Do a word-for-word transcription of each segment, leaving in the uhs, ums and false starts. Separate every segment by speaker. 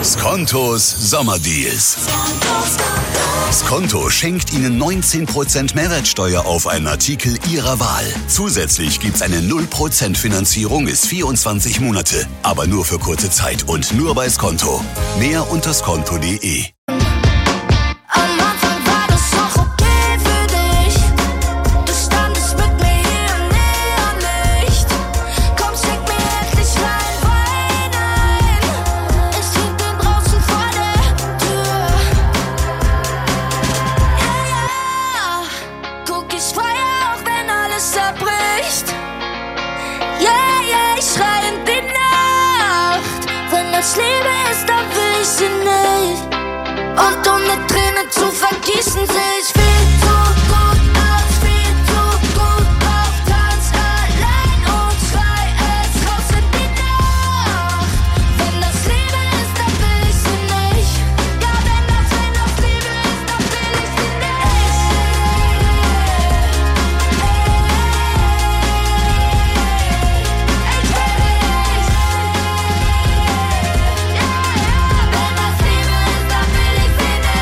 Speaker 1: Skontos Sommerdeals. Skonto schenkt Ihnen neunzehn Prozent Mehrwertsteuer auf einen Artikel Ihrer Wahl. Zusätzlich gibt's eine null Prozent Finanzierung bis vierundzwanzig Monate. Aber nur für kurze Zeit und nur bei Skonto. Mehr unter skonto punkt de.
Speaker 2: Und um eine Träne zu vergießen, seh ich viel zu gut aus, viel zu gut drauf. Tanz allein und schrei es raus in die Nacht. Wenn das Liebe ist, dann will ich sie nicht. Ja, wenn das, wenn das Liebe ist, dann will ich sie nicht. Ich will nicht. Ja, ja, wenn das Liebe ist, dann will ich sie nicht.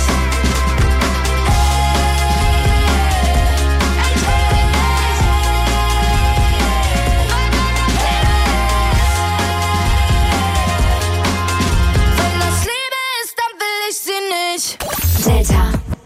Speaker 2: Wenn das Liebe ist, dann will ich sie nicht. Delta.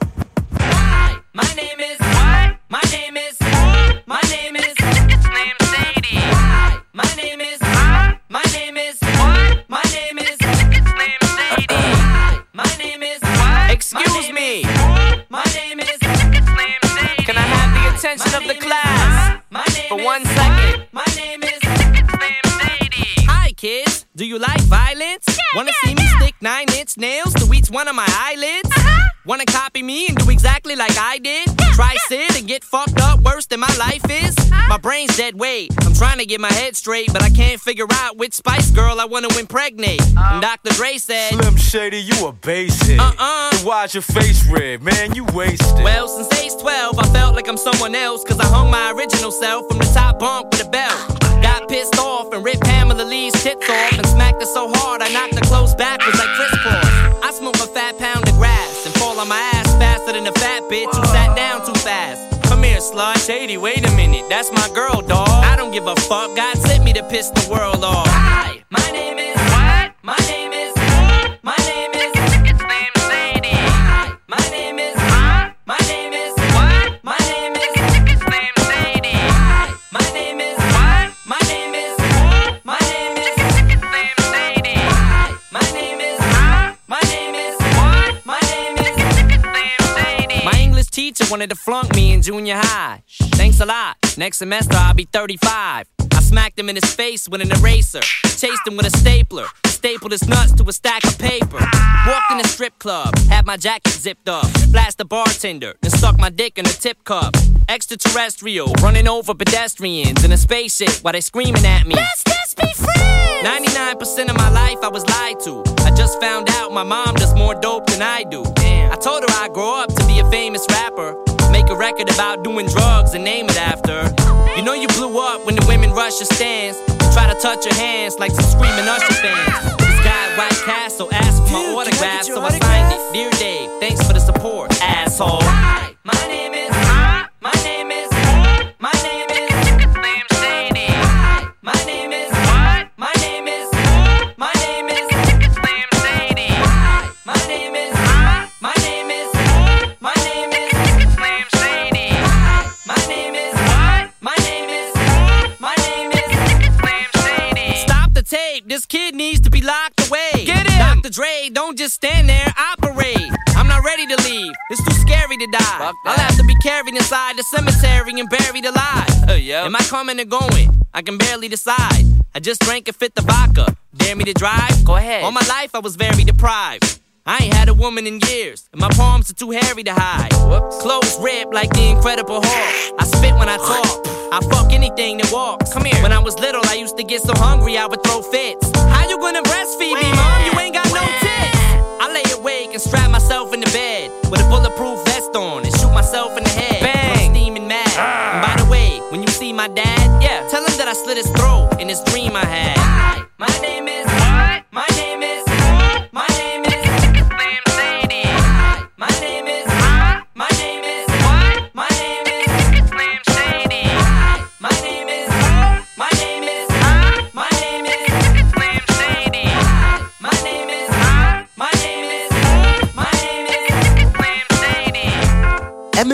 Speaker 3: Hi, my name is what? My name is my name is it's named Sadie. Hi, my name is my name is what? My name is it's named Sadie. Hi, my name is what? Excuse me. My name is it's named Sadie. Can I have the attention of the class for one second? My name is it's named Sadie. Hi kids, do you like violence? Wanna see me stick nine inch nails to each one of my eyelids? Wanna copy me and do exactly like I did? Try sit and get fucked up worse than my life is? My brain's dead weight. I'm trying to get my head straight, but I can't figure out which Spice Girl I wanna impregnate. And Doctor Dre said,
Speaker 4: Slim Shady, you a basehead.
Speaker 3: Uh-uh.
Speaker 4: So why's your face red, man? You wasted.
Speaker 3: Well, since age twelve, I felt like I'm someone else, cause I hung my original self from the top bunk with a belt. Got pissed off and ripped Pamela Lee's tits off and smacked her so hard I knocked her clothes backwards like Chris Cross. I smoke a fat pound of grass and fall on my ass faster than a fat bitch who sat down too fast. Come here, slut. Shady, wait a minute, that's my girl, dawg. I don't give a fuck, God sent me to piss the world off. Hi, my name is what? My name is my name is it's named Sadie. Hi, my name is my name is what? My name is it's named Sadie. Hi, my name is what? My name is my name is it's named Sadie. Hi, my name is my name is what? My name is it's named Sadie. My English teacher wanted to flunk me in junior high. Thanks a lot. Next semester I'll be thirty-five. I smacked him in his face with an eraser. Chased him with a stapler. Stapled his nuts to a stack of paper. Walked in a strip club. Had my jacket zipped up. Flashed the bartender. Then stuck my dick in a tip cup. Extraterrestrial. Running over pedestrians in a spaceship while they screaming at me.
Speaker 2: Let's just be friends.
Speaker 3: ninety-nine percent of my life I was lied to. I just found out my mom does more dope than I do. Damn. I told her I'd grow up to be a famous rapper. Make a record about doing drugs and name it after. You know you blew up when the women rush your stands. Try to touch your hands like some screaming Usher fans. This guy at White Castle asked for my
Speaker 2: Dude,
Speaker 3: autograph,
Speaker 2: can I get your
Speaker 3: so I
Speaker 2: autograph?
Speaker 3: signed it. Dear Dave, thanks for the support, asshole. Hi, my name is my name is my name is it's named Sadie. Hi, my name is what? My name is my name is it's named Sadie. Hi, my name is my name is my name is it's named Sadie. Hi, my name is what? My name is my name is it's named Sadie. Stop the tape. This kid needs to be locked away. Get him. Doctor Dre, don't just stand there, operate. I'm not ready to leave. It's too scary to die. I'll have to be carried inside the cemetery and buried alive. Uh, yeah. Am I coming or going? I can barely decide. I just drank and fit the vodka. Dare me to drive? Go ahead. All my life I was very deprived. I ain't had a woman in years, and my palms are too hairy to hide. Whoops. Clothes ripped like the Incredible Hulk. I spit when I talk. I fuck anything that walks. Come here. When I was little, I used to get so hungry I would throw fits. How you gonna breastfeed me, mom? You ain't got no tits. I lay awake and strap myself in the bed with a bulletproof vest on and shoot myself in the head. Bang. I'm steaming mad. Ah. And by the way, when you see my dad, yeah, tell him that I slit his throat in this dream I had. Hi, my name is what? My name is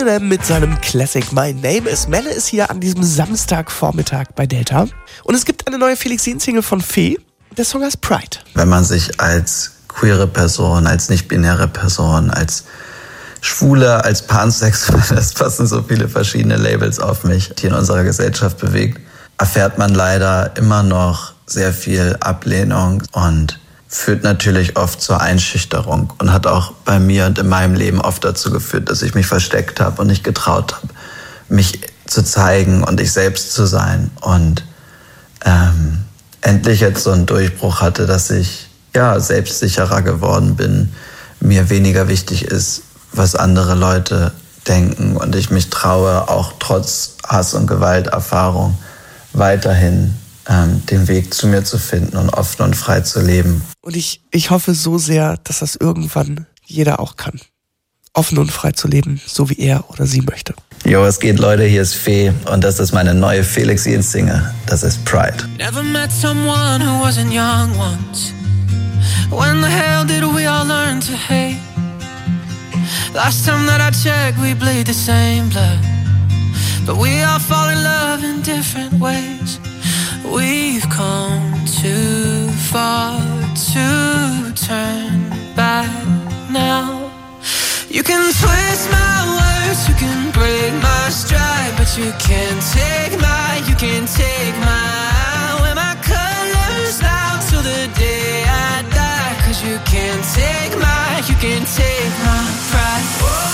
Speaker 5: Eminem mit seinem Classic My Name Is. Melle ist hier an diesem Samstagvormittag bei Delta. Und es gibt eine neue Felix Jähn-Single von Fee. Der Song heißt Pride.
Speaker 6: Wenn man sich als queere Person, als nicht-binäre Person, als Schwule, als Pansexuelle, es passen so viele verschiedene Labels auf mich, die in unserer Gesellschaft bewegt, erfährt man leider immer noch sehr viel Ablehnung und führt natürlich oft zur Einschüchterung und hat auch bei mir und in meinem Leben oft dazu geführt, dass ich mich versteckt habe und nicht getraut habe, mich zu zeigen und ich selbst zu sein. Und ähm, endlich jetzt so einen Durchbruch hatte, dass ich ja selbstsicherer geworden bin, mir weniger wichtig ist, was andere Leute denken und ich mich traue, auch trotz Hass- und Gewalterfahrung weiterhin ähm, den Weg zu mir zu finden und offen und frei zu leben.
Speaker 5: Und ich, ich hoffe so sehr, dass das irgendwann jeder auch kann. Offen und frei zu leben, so wie er oder sie möchte.
Speaker 6: Jo, es geht, Leute, hier ist Fee und das ist meine neue Felix Jähn-Single. Das ist Pride.
Speaker 7: Never met someone who wasn't young once. When the hell did we all learn to hate? Last time that I checked, we bleed the same blood. But we all fall in love in different ways. We've come too far to turn back now. You can twist my words, you can break my stride, but you can't take my, you can't take my, wear my colors out till the day I die. Cause you can't take my, you can't take my pride.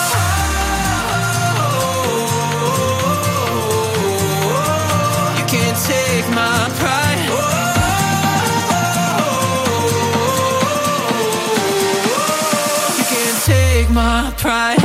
Speaker 7: You can't take my pride. You can't take my pride.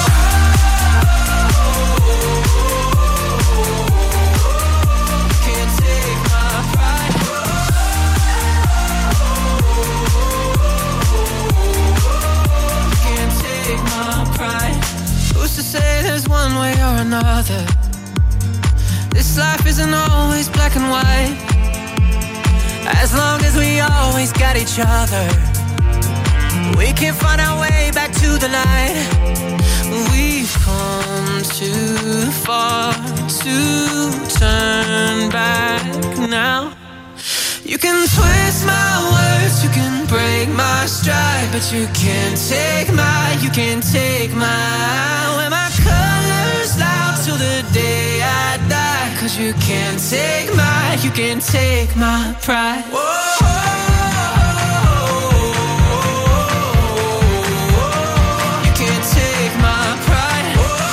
Speaker 7: Say there's one way or another. This life isn't always black and white. As long as we always got each other, we can find our way back to the light. We've come too far to turn back now. You can twist my words, you can break my stride, but you can't take my, you can't take my, wear my colors out till the day I die. Cause you can't take my, you can't take my pride. Whoa. You can't take my pride.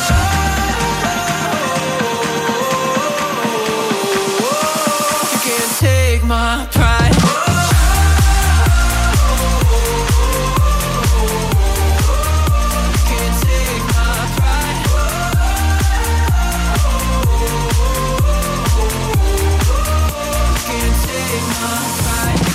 Speaker 7: You can't take my pride. My pride.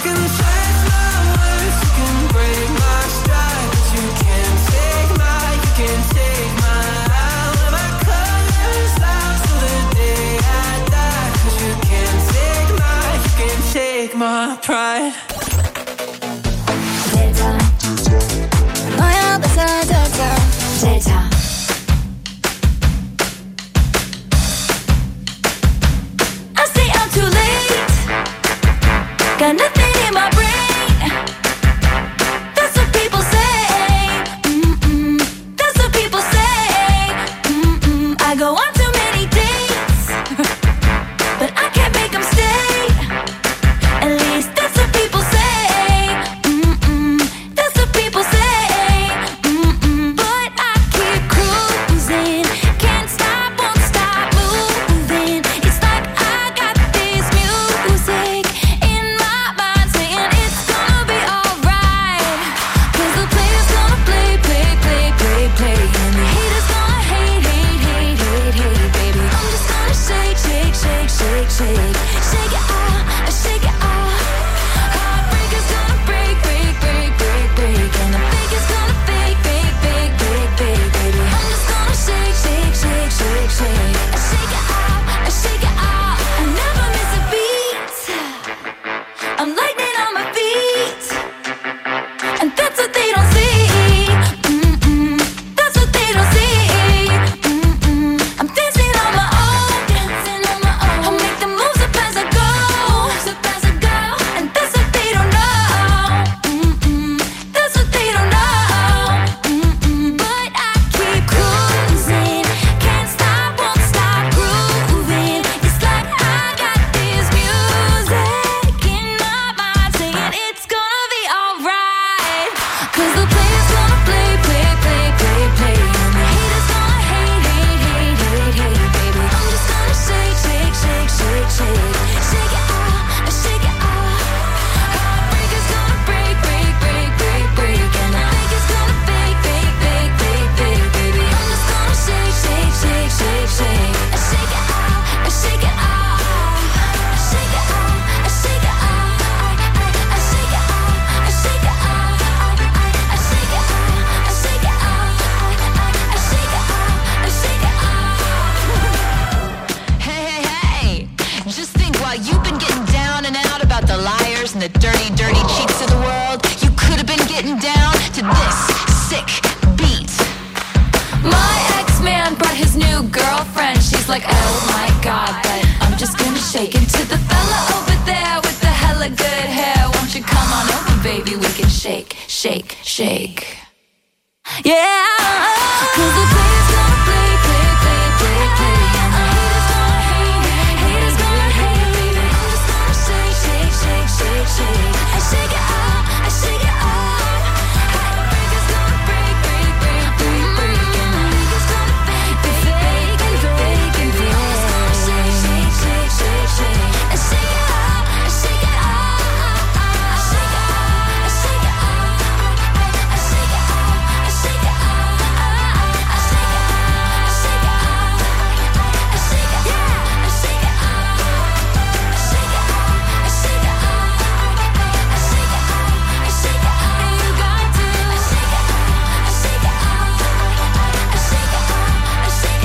Speaker 2: shake, shake. Yeah, cause the play's gonna play, play, play, play, play. And the haters gonna hate, haters gonna hate. I'm just gonna shake, shake, shake, shake, shake. I shake it out, I shake it out. Heartbreakers gonna break, break, break, break, break. And the leaguers gonna fake, fake, fake, and fake, and fake. I'm just gonna shake, shake, shake, shake, shake. I shake it out, I shake it out. I shake it out, I shake it out. I shake it out, I shake it out. I shake it out, I shake it out. I shake it out, I shake it out. I shake it out, I shake it out. I shake it out, I shake it out. And you got to. I shake it out, I shake it out. I shake it out, I shake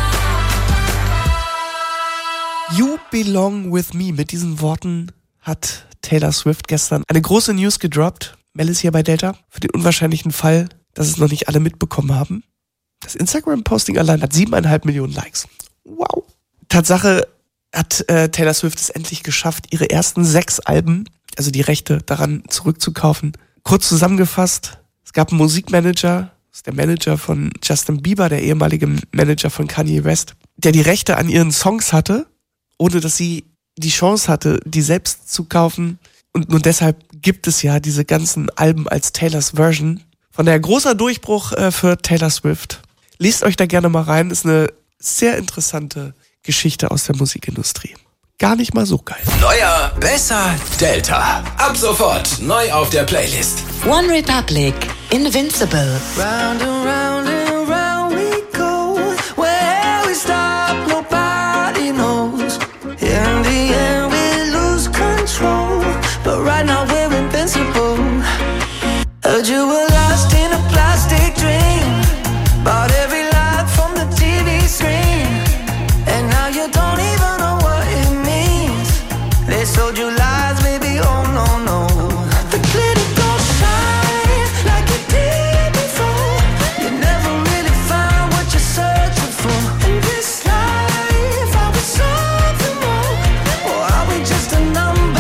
Speaker 2: it out.
Speaker 5: You Belong With Me. Mit diesen Worten hat Taylor Swift gestern eine große News gedroppt. Mel ist hier bei Delta. Für den unwahrscheinlichen Fall, dass es noch nicht alle mitbekommen haben. Das Instagram-Posting allein hat siebeneinhalb Millionen Likes. Wow. Tatsache hat äh, Taylor Swift es endlich geschafft, ihre ersten sechs Alben, also die Rechte daran zurückzukaufen. Kurz zusammengefasst, es gab einen Musikmanager, das ist der Manager von Justin Bieber, der ehemalige Manager von Kanye West, der die Rechte an ihren Songs hatte, ohne dass sie die Chance hatte, die selbst zu kaufen. Und nur deshalb gibt es ja diese ganzen Alben als Taylors Version. Von daher großer Durchbruch äh, für Taylor Swift. Lest euch da gerne mal rein, ist eine sehr interessante Geschichte aus der Musikindustrie. Gar nicht mal so geil.
Speaker 8: Neuer, besser, Delta. Ab sofort neu auf der Playlist.
Speaker 9: One Republic, Invincible.
Speaker 7: Round and round and round we go. Where we stop, nobody knows. In the end, we lose control. But right now, we're invincible. Heard you were lost in a plastic dream. Bought every lie from the T V screen. And now you don't even know what it means. They sold you lies, baby, oh no, no. The glitter don't shine like it did before. You never really find what you're searching for. In this life, are we something more? Or are we just a number?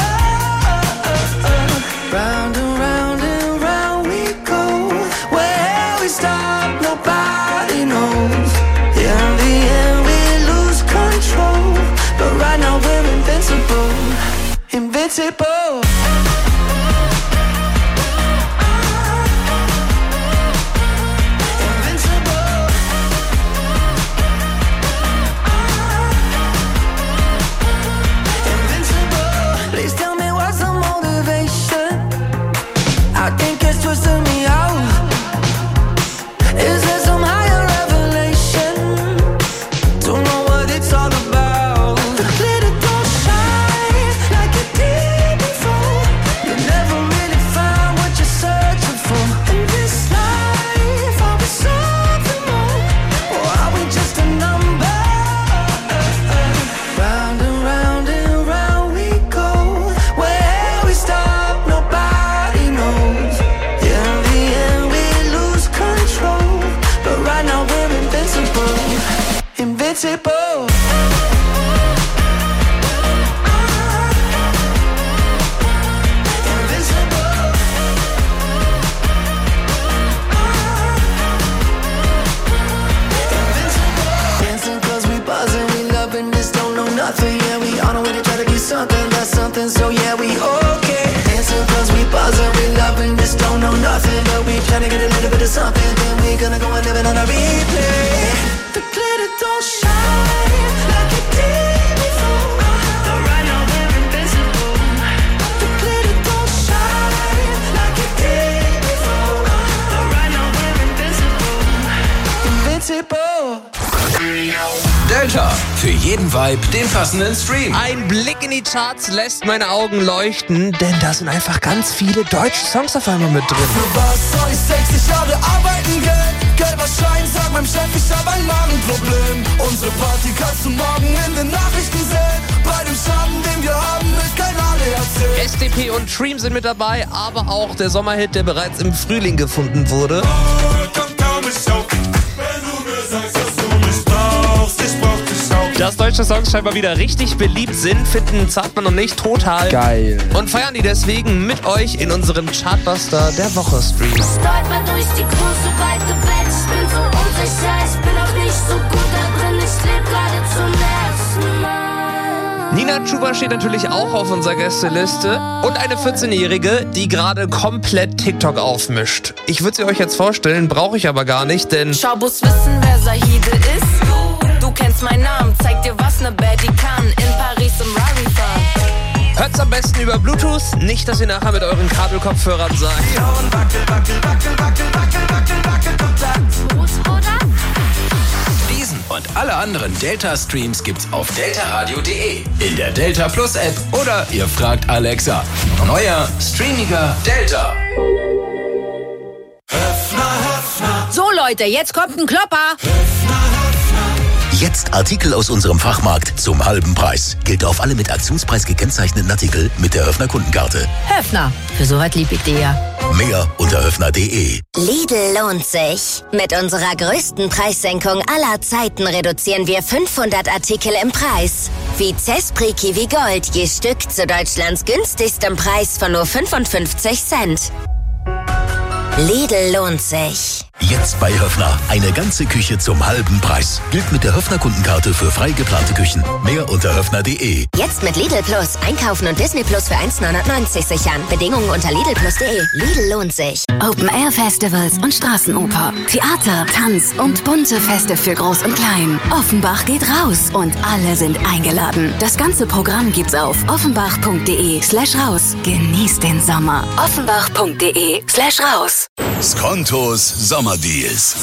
Speaker 7: Round and round and round we go. Where we stop, nobody knows. In the end, we lose control. But right now, we're invincible. Invincible. Invincible. Invincible. Please tell me what's the motivation. I think it's twisting me out. Is there some higher revelation? Don't know what it's all about. The glitter don't shine like it did before. You never really find what you're searching for. In this life, are we something more? Or are we just a number? Round and round and round we go. Where we stop, nobody knows. In the end, we lose control. But right now, we're invincible. Invincible. Invincible. Dancing 'cause we buzzing, we loving this, don't know nothing. Yeah, we on our way to try to be something, that's something. So yeah, we okay. Dancing 'cause we buzzing, we loving this, don't know nothing, but we trying to get a little bit of something. Then we gonna go and live it on a replay. The glitter don't shine like it did before. But right now we're invincible. The glitter don't shine like it did before. But right now we're invincible. Invincible.
Speaker 8: Delta. Für jeden Vibe den passenden Stream.
Speaker 10: Ein Blick in die Charts lässt meine Augen leuchten, denn da sind einfach ganz viele deutsche Songs auf einmal mit drin.
Speaker 7: Für was soll ich sechzig Jahre arbeiten, Geld? Gelber Schein, sag meinem Chef, ich hab ein Magenproblem. Unsere Party kannst du morgen in den Nachrichten sehen. Bei dem Schaden, den wir haben, wird kein A D A C.
Speaker 10: S D P und Dream sind mit dabei, aber auch der Sommerhit, der bereits im Frühling gefunden wurde.
Speaker 4: Oh, komm, komm, ich auch. Wenn du mir sagst, dass du mich brauchst, ich brauch dich auch.
Speaker 10: Dass deutsche Songs scheinbar wieder richtig beliebt sind, finden Zartmann und ich total
Speaker 11: geil.
Speaker 10: Und feiern die deswegen mit euch in unserem Chartbuster der Woche Stream.
Speaker 2: Stolper durch die große, weite Welt. Ich bin so unsicher, ich bin auch nicht so gut da drin. Ich lebe gerade zum ersten Mal.
Speaker 10: Nina Chuba steht natürlich auch auf unserer Gästeliste. Und eine vierzehnjährige, die gerade komplett TikTok aufmischt. Ich würde sie euch jetzt vorstellen, brauche ich aber gar nicht, denn...
Speaker 12: Schaubus wissen, wer Zahide ist. Du kennst meinen Namen, zeig dir, was ne Baddie kann. In Paris im Rari fahren.
Speaker 10: Hört's am besten über Bluetooth, nicht, dass ihr nachher mit euren Kabelkopfhörern sagt.
Speaker 8: Diesen und alle anderen Delta-Streams gibt's auf deltaradio punkt de, in der Delta Plus App oder ihr fragt Alexa. Neuer, streamiger Delta.
Speaker 13: So Leute, jetzt kommt ein Klopper.
Speaker 1: Jetzt Artikel aus unserem Fachmarkt zum halben Preis. Gilt auf alle mit Aktionspreis gekennzeichneten Artikel mit der Höfner Kundenkarte.
Speaker 13: Höfner, für so was lieb ich dir ja.
Speaker 1: Mehr unter höfner punkt de.
Speaker 14: Lidl lohnt sich. Mit unserer größten Preissenkung aller Zeiten reduzieren wir fünfhundert Artikel im Preis. Wie Zespri Kiwi Gold, je Stück zu Deutschlands günstigstem Preis von nur fünfundfünfzig Cent. Lidl lohnt sich.
Speaker 1: Jetzt bei Höfner. Eine ganze Küche zum halben Preis. Gilt mit der Höfner Kundenkarte für frei geplante Küchen. Mehr unter höfner punkt de.
Speaker 14: Jetzt mit Lidl Plus. Einkaufen und Disney Plus für eins neunundneunzig sichern. Bedingungen unter lidl plus punkt de. Lidl lohnt sich.
Speaker 15: Open-Air-Festivals und Straßenoper. Theater, Tanz und bunte Feste für Groß und Klein. Offenbach geht raus und alle sind eingeladen. Das ganze Programm gibt's auf offenbach punkt de slash raus. Genießt den Sommer. offenbach punkt de slash raus.
Speaker 1: Skontos Sommerdeals.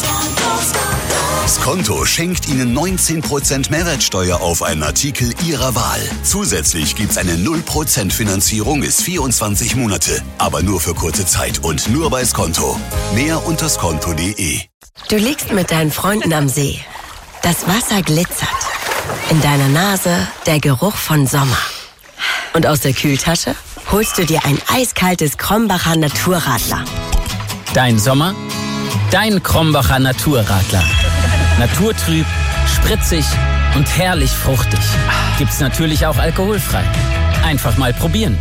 Speaker 1: Skonto schenkt Ihnen neunzehn Prozent Mehrwertsteuer auf einen Artikel Ihrer Wahl. Zusätzlich gibt's eine null Prozent Finanzierung bis vierundzwanzig Monate. Aber nur für kurze Zeit und nur bei Skonto. Mehr unter skonto punkt de.
Speaker 16: Du liegst mit deinen Freunden am See. Das Wasser glitzert. In deiner Nase der Geruch von Sommer. Und aus der Kühltasche holst du dir ein eiskaltes Krombacher Naturradler.
Speaker 17: Dein Sommer? Dein Krombacher Naturradler. Naturtrüb, spritzig und herrlich fruchtig. Gibt's natürlich auch alkoholfrei. Einfach mal probieren.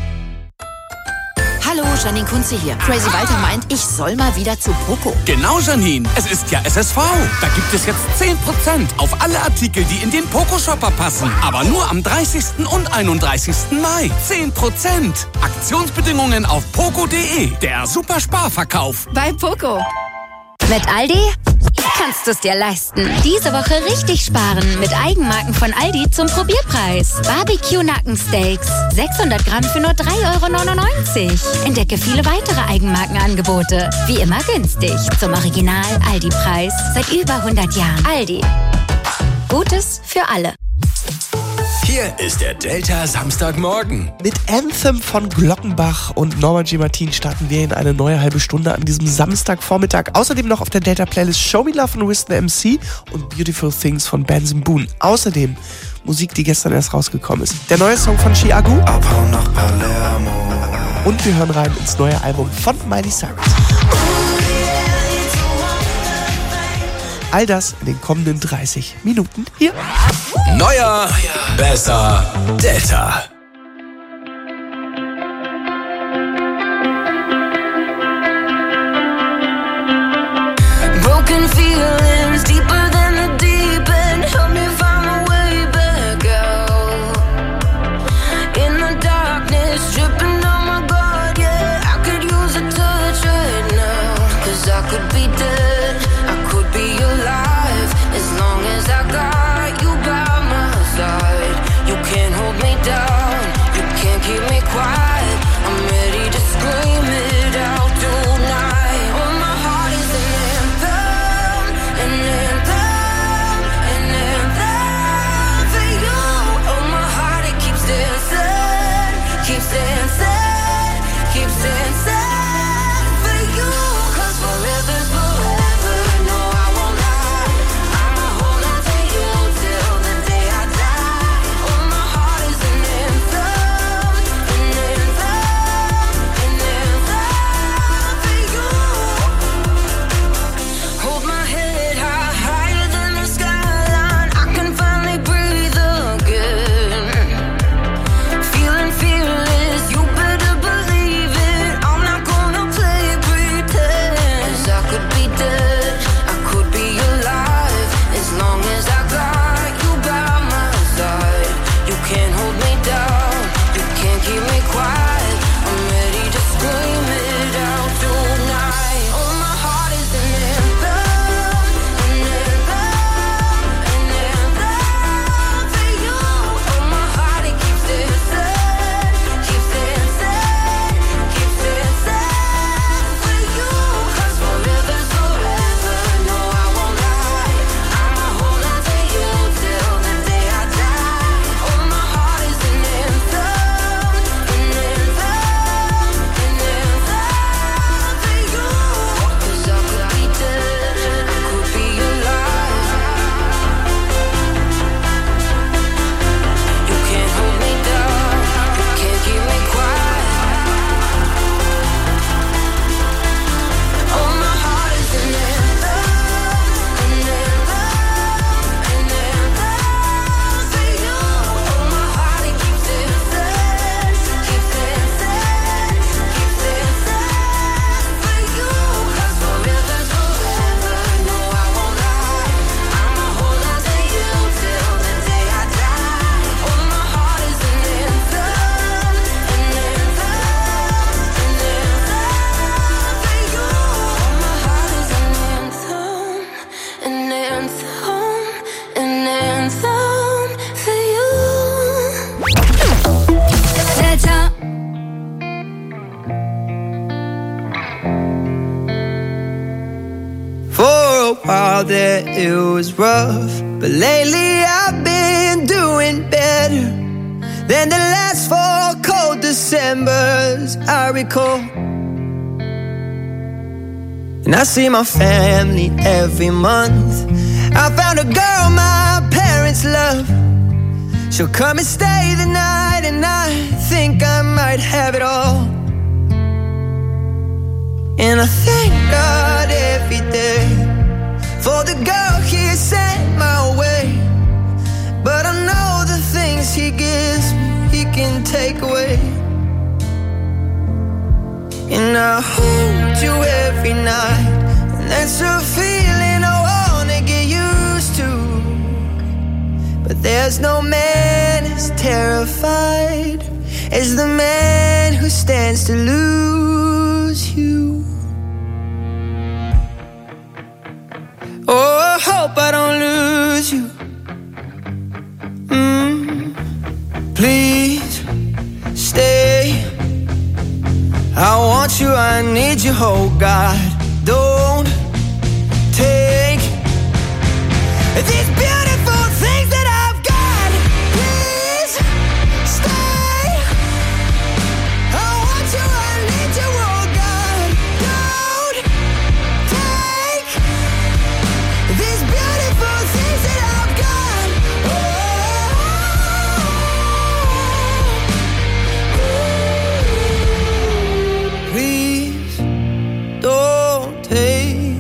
Speaker 13: Hallo, Janine Kunze hier. Crazy Walter meint, ich soll mal wieder zu Poco.
Speaker 18: Genau, Janine. Es ist ja S S V. Da gibt es jetzt zehn Prozent auf alle Artikel, die in den Poco-Shopper passen. Aber nur am dreißigsten und einunddreißigsten Mai. zehn Prozent. Aktionsbedingungen auf poco punkt de. Der Super-Sparverkauf.
Speaker 13: Bei Poco.
Speaker 19: Mit Aldi kannst du es dir leisten. Diese Woche richtig sparen mit Eigenmarken von Aldi zum Probierpreis. Barbecue-Nackensteaks, sechshundert Gramm für nur drei Euro neunundneunzig. Entdecke viele weitere Eigenmarkenangebote. Wie immer günstig. Zum Original Aldi-Preis. Seit über hundert Jahren. Aldi. Gutes für alle.
Speaker 8: Hier ist der Delta Samstagmorgen.
Speaker 5: Mit Anthem von Glockenbach und Norman G. Martin starten wir in eine neue halbe Stunde an diesem Samstagvormittag. Außerdem noch auf der Delta-Playlist Show Me Love von Wisdom M C und Beautiful Things von Benson Boone. Außerdem Musik, die gestern erst rausgekommen ist. Der neue Song von Chiago.
Speaker 20: Abhauen nach Palermo.
Speaker 5: Und wir hören rein ins neue Album von Miley Cyrus. All das in den kommenden dreißig Minuten hier.
Speaker 8: Neuer, besser, Delta.
Speaker 12: Broken feelings deeper than the deep end. Help me find my way back out. In the darkness, dripping on my guard, yeah. I could use a touch right now. Cause I could be dead, I could be alive. As long as I got you by my side, you can't hold me down.
Speaker 7: while there it was rough, but lately I've been doing better than the last four cold Decembers I recall. And I see my family every month. I found a girl my parents love. She'll come and stay the night, and I think I might have it all. And I thank God every day for the girl He sent my way. But I know the things He gives me, He can take away. And I hold you every night, and that's a feeling I wanna get used to. But there's no man as terrified as the man who stands to lose you. Oh, I hope I don't lose you. Mm, please stay. I want you, I need you, oh God. Don't take these beautiful things that I've got. Please stay. I want you, I need you, oh God. Don't take these beautiful things that I've got. Oh, please don't take.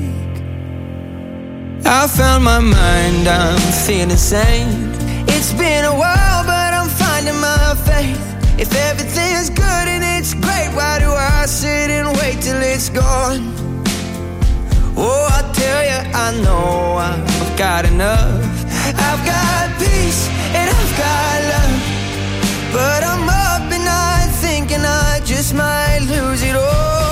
Speaker 7: I found my mind, I'm feeling sane. It's been a while, but I'm finding my faith. If everything's good and it's great, why do I sit and wait till it's gone? Oh, I tell you, I know I've got enough. I've got peace and I've got love, but I'm up at night thinking I just might lose it all.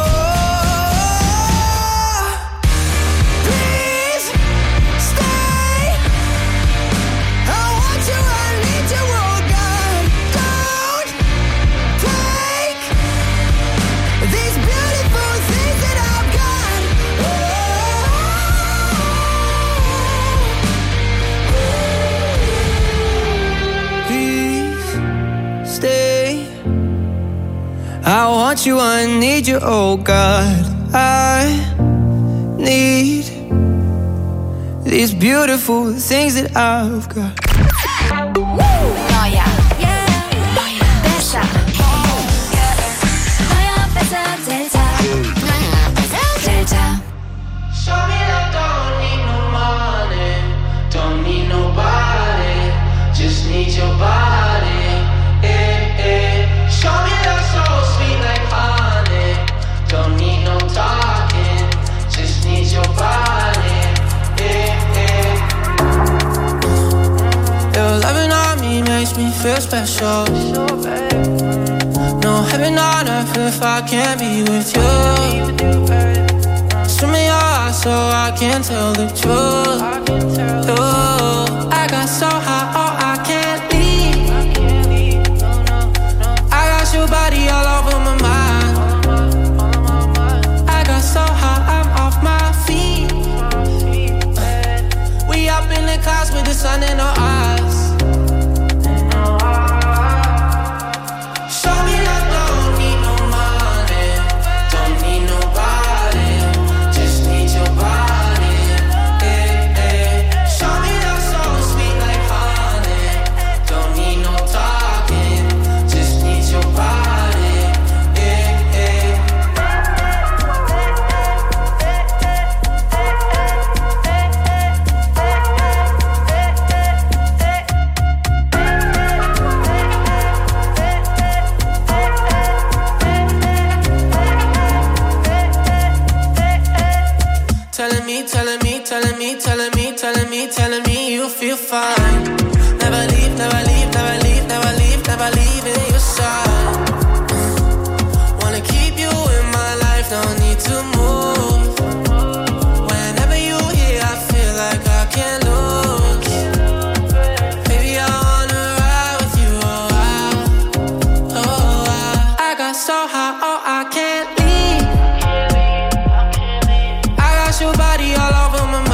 Speaker 7: I want you, I need you, oh God. I need these beautiful things that I've got.
Speaker 2: Neuer, neuer, besser, neuer, besser, Delta, Delta.
Speaker 7: Show me love, don't need no money, don't need nobody, just need your body. Eh, eh. Show me love so sweet like honey, don't need no talking, just need your body. Eh, eh. Your loving on me makes me feel special. No heaven on earth if I can't be with you. Swim in your eyes so I can tell the truth. Oh, I got so high, oh I can't leave. I got your body all over my mind. I got so high, I'm off my feet. We up in the clouds with the sun in our eyes. Show me love, don't need no money, don't need nobody, just need your body. Eh, eh. Show me love so sweet like honey, don't need no talking, just need your body. Eh, eh. Telling me, telling me, telling me, telling me, telling me, telling me you feel fine. Never leave, never leave, never leave, never leave, never leave in your side. Wanna keep you in my life, no need to move. Whenever you here, I feel like I can't lose. Baby, I wanna ride with you, oh I, oh I. I got so high, oh I can't leave. I got your body all over my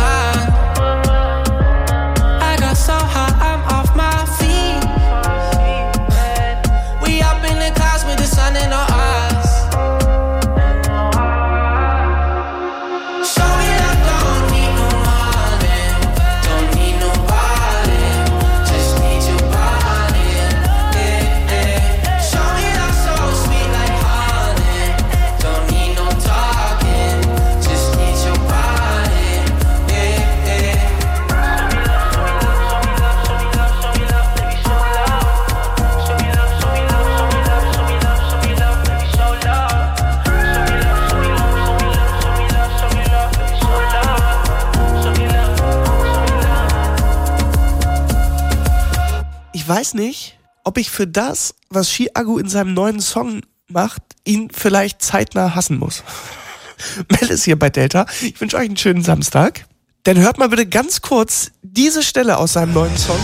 Speaker 5: ich weiß nicht, ob ich für das, was Chiago in seinem neuen Song macht, ihn vielleicht zeitnah hassen muss. Mel ist hier bei Delta. Ich wünsche euch einen schönen Samstag. Dann hört mal bitte ganz kurz diese Stelle aus seinem neuen Song.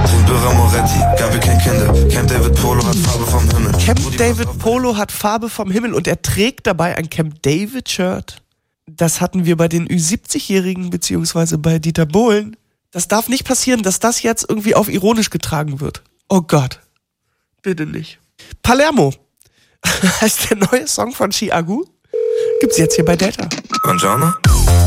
Speaker 5: Camp David Polo hat Farbe vom Himmel. Camp David Polo hat Farbe vom Himmel und er trägt dabei ein Camp David Shirt. Das hatten wir bei den Ü siebzig-Jährigen beziehungsweise bei Dieter Bohlen. Das darf nicht passieren, dass das jetzt irgendwie auf ironisch getragen wird. Oh Gott. Bitte nicht. Palermo heißt der neue Song von Chiago. Gibt's jetzt hier bei Delta.
Speaker 20: Buongiorno.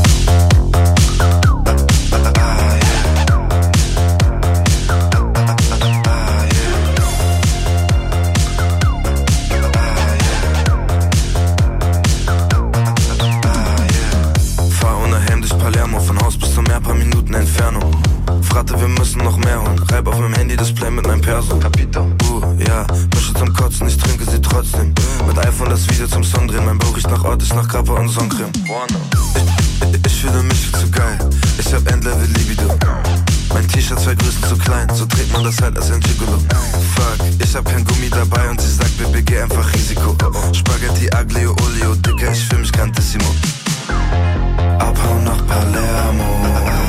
Speaker 20: Von Haus bis zum Meer, paar Minuten Entfernung. Fragte, wir müssen noch mehr holen. Reib auf meinem Handy-Display mit meinem Perso. Capito. Uh, ja, Mische zum Kotzen, ich trinke sie trotzdem. Mit iPhone das Video zum Song drehen. Mein Bauch riecht nach Ort, ich nach Kappa und Sonnencreme. Ich, ich, ich fühle mich viel zu geil. Ich hab Endlevel Libido. Mein T-Shirt zwei Größen zu klein. So trägt man das halt als ein Gigolo. Fuck, ich hab kein Gummi dabei und sie sagt, Baby, geh einfach Risiko. Spaghetti, Aglio, Olio, Dicker, ich fühl mich grandissimo. Abhauen nach Palermo.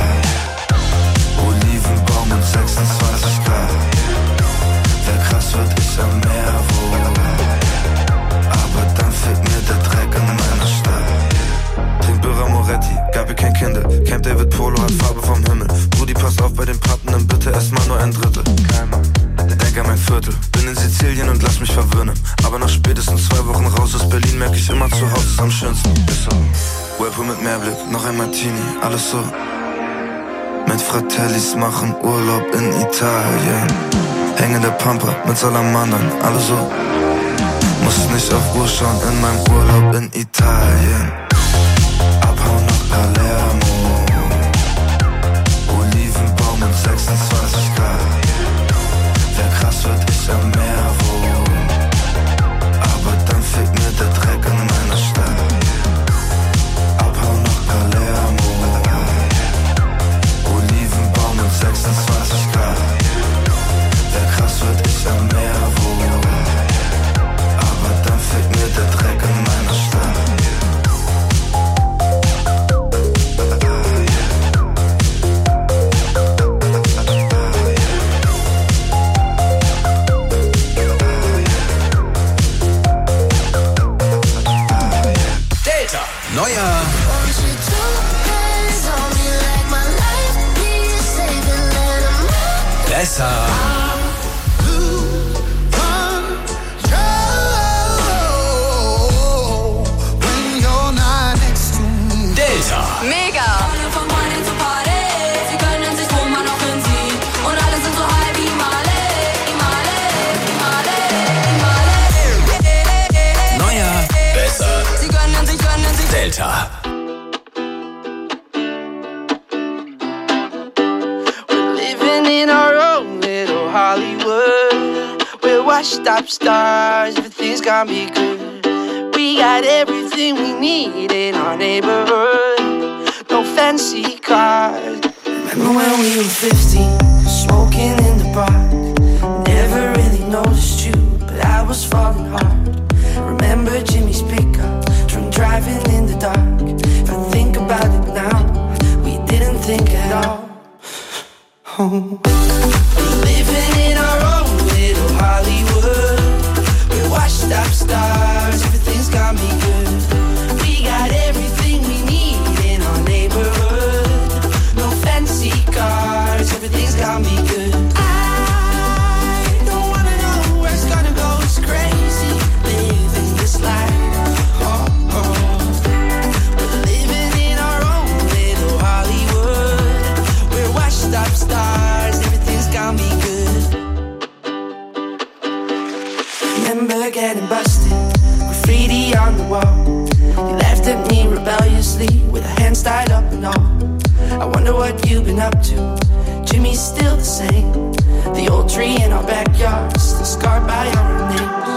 Speaker 20: Olivenbaum und sechsundzwanzig Grad. Wer krass wird, ich am Meer wohl. Aber dann fehlt mir der Dreck in meiner Stadt. Trink Birra Moretti, Gabi kein Kinder. Camp David Polo hat Farbe vom Himmel. Brudi, pass auf bei den Pappen, nimm bitte erstmal nur ein Drittel. Denk an mein Viertel, bin in Sizilien und lass mich verwöhnen. Aber nach spätestens zwei Wochen raus aus Berlin merk ich immer, zu Hause ist am schönsten. Ist so. Whirlpool mit Meerblick, noch ein Martini, alles so. Mit Fratellis machen Urlaub in Italien. Hängende Pampa mit Salamandern, alles so. Muss nicht auf Uhr schauen in meinem Urlaub in Italien. Abhauen nach Palermo. Olivenbaum und sechsundzwanzig Grad. Wer krass wird, ich am Meer wohl. Aber dann fehlt mir der Dreck in meiner Stadt. Abhauen nach Palermo. Olivenbaum und sechsundzwanzig Grad. Wer krass wird, ich am Meer wohl. Aber dann fehlt mir der Dreck in meiner Stadt.
Speaker 8: Neuer besser Delta
Speaker 2: Mega! Alle von Party zu Party, sie können sich, wo man noch hinzieht. Und alle sind so high wie Marley, Marley, Marley, Marley.
Speaker 8: Neuer besser
Speaker 2: Sie gönnen sich, gönnen sich
Speaker 8: Delta.
Speaker 11: We're living in our own little Hollywood. We're washed up stars, everything's gonna be good. We got everything we need in our neighborhood. No fancy cars. Remember when we were fifteen, smoking in the park. Never really noticed you, but I was falling hard. Remember Jimmy's pickup, drunk driving in the dark. If I think about it now, we didn't think at all. Oh. We're living in our own little Hollywood. We're washed up stars, everything's gonna be good. We got everything we need in our neighborhood. No fancy cars, everything's gonna be good. I don't wanna know where it's gonna go, it's crazy living this life. Oh, oh. We're living in our own little Hollywood. We're washed up stars, everything's gonna be good. Remember getting busted, graffiti on the wall. You laughed at me rebelliously with our hands tied up and all. I wonder what you've been up to. Jimmy's still the same. The old tree in our backyard still scarred by our names.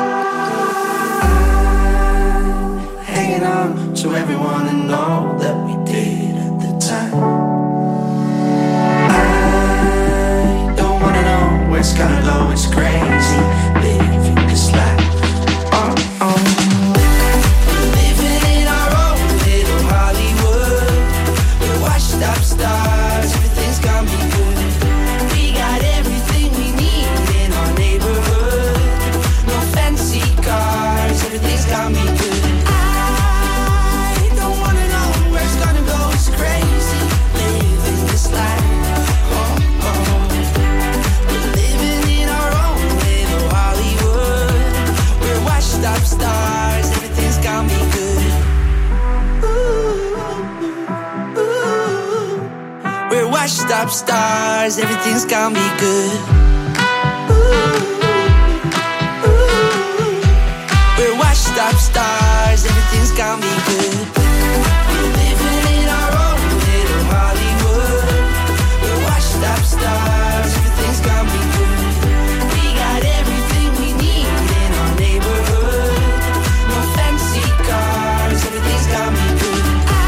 Speaker 11: I'm hanging on to everyone and all that we did at the time. I don't wanna know where it's gonna go, it's crazy. Living this life. Oh, oh. Living in our own little Hollywood. We're washed up stars, everything's gonna be good. We got everything we need in our neighborhood. No fancy cars, everything's gonna be good. I don't wanna know where it's gonna go, it's crazy. Living this life. Oh, oh. We're living in our own little Hollywood. We're washed up stars, everything's gonna be good. Ooh, ooh. We're washed up stars, everything's gonna be good. We're washed up stars, everything's gonna be good. We're living in our own little Hollywood. We're washed up stars, everything's gonna be good. We got everything we need in our neighborhood. No fancy cars, everything's gonna be good.